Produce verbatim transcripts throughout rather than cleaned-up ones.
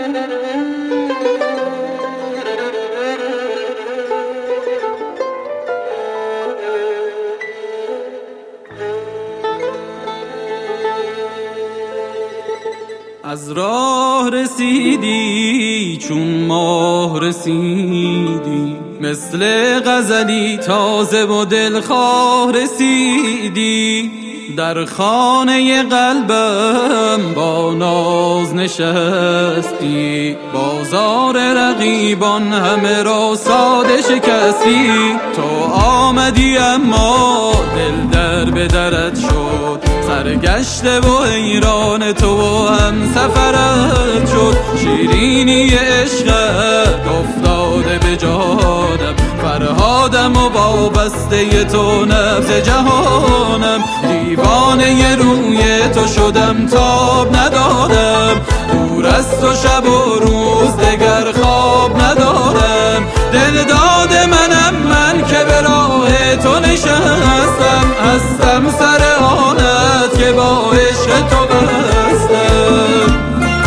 از راه رسیدی چون ماه رسیدی، مثل غزلی تازه و دلخواه رسیدی. در خانه قلبم با ناز نشستی، بازار رقیبان همه را ساده شکستی. تو آمدی اما دل در به درت شد، سرگشته و حیران تو و هم سفرت شد. شیرینی عشقت افتاده به جانم، فرهادم و وابسته تو نبض جهانم. دیوانه روی تو شدم تاب ندارم، دور از تو شب و روز دگر خواب ندارم. دل داد منم من که به راه تو نشستم، هستم سر آنت که با عشق تو بستم.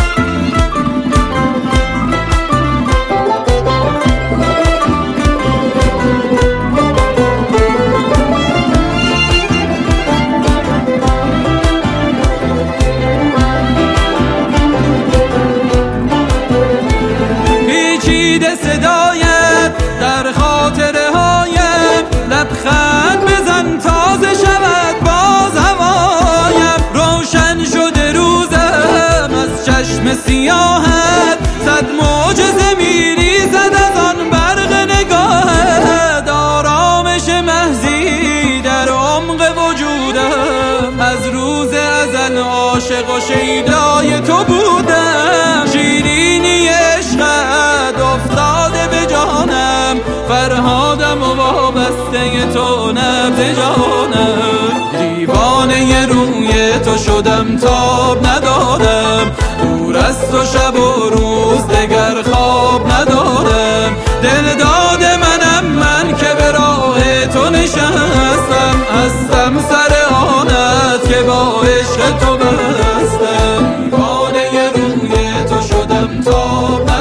صدایت در خاطره هایم، لبخند بزن تازه شود باز هوایم. روشن شده روزم از چشم سیاهت، صد معجزه میریزد از آن برق نگاهت. آرامش محضی در عمق وجودم، از روز ازل عاشق و شیدای تو بودم. شیرینی عشقت افتاده به جانم، فرهادم و وابسته تو نبض جانم. دیوانه روی تو شدم تاب ندارم، دور از تو شب و روز دگر خواب ندارم. دل داد منم من که به راه تو نشستم، هستم سر آنت که با عشق تو بستم. دیوانه روی تو شدم تاب